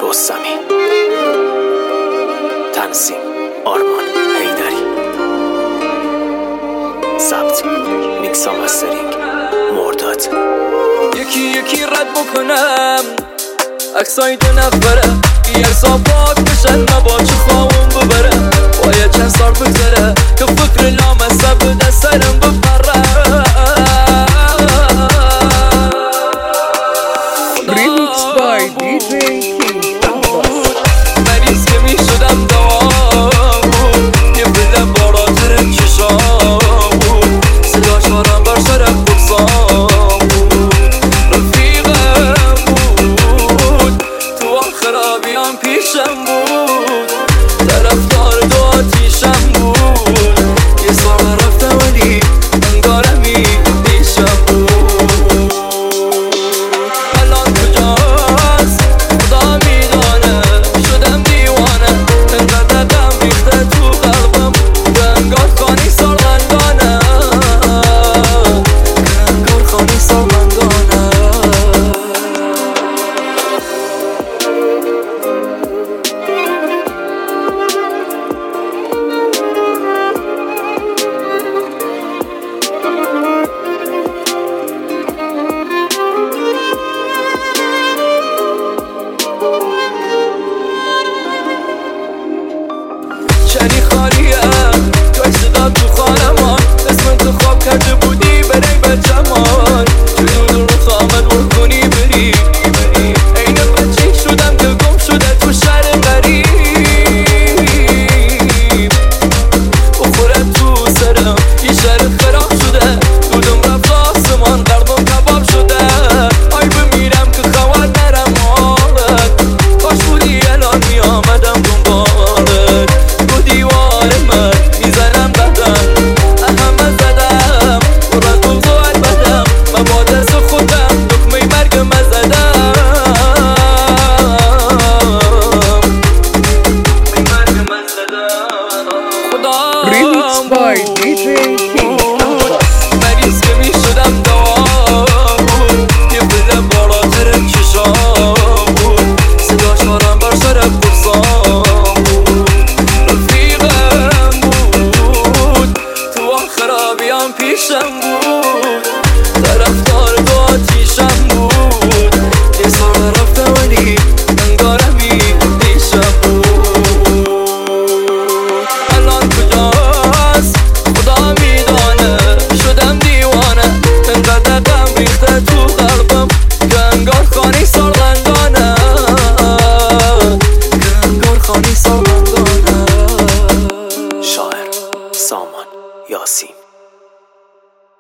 رستمی، تنظیم آرمان حیدری، ضبط میکس و مسترینگ مرداد. یکی یکی رد بکنم عکسای 2 نفره، یرسا پاک بشن نباچه خواهم ببرم. باید چند سال بگذره که فکر نامصب بده سرم بپره. Remix by DJ King. مریض که می شدم دوام بود، یه بله بالاتر چشام بود، صدا شارم بر سرم بکسام بود. رفیقم بود تو آن خرابیان پیشم بود، طرفدار 2 آتیشم بود. یه سال رفتم ولی انگارمی دیشم بود. الان کجاست خدا میدانه، شدم دیوانه انقدر غم ریخته تو قلبم که انگار خانی سالمندانه، که انگار خانی سالمندانه. چنی خالیه توی صدا تو خانمان، اسم تو خواب کرده بودی برای بچمان. توی دور خامد ورکنی بری این بچه شدم که گم شده تو شهر غریب. بخوره تو سرم یه شهر خراب شده، دودم رفت آسمان قلبم کباب شده. آی بمیرم که خبر نرم حالت، کاش بودی الان می آمدم دنبالت. رو دیوار من میزنم قدم همه زدم، پر از بغض و البدم من با دست خودم دکمه مرگم زدم. Remix by DJ King. مریض که می شدم دوام بود، یه بله بالاتر چشام بود، صدا شارم بر سرم بکسام بود. رفیقم بود تو آن خرابیان پیشم بود، طرفدار 2 آتیشم بود. یه سال رفتم ولی انگارمی دیشم بود. الان کجاست خدا میدانه، شدم دیوانه انقدر غم ریخته تو قلبم که انگار خانی سالمندانه، که انگار خانی سالمندانه. شاعر سامان یاسین.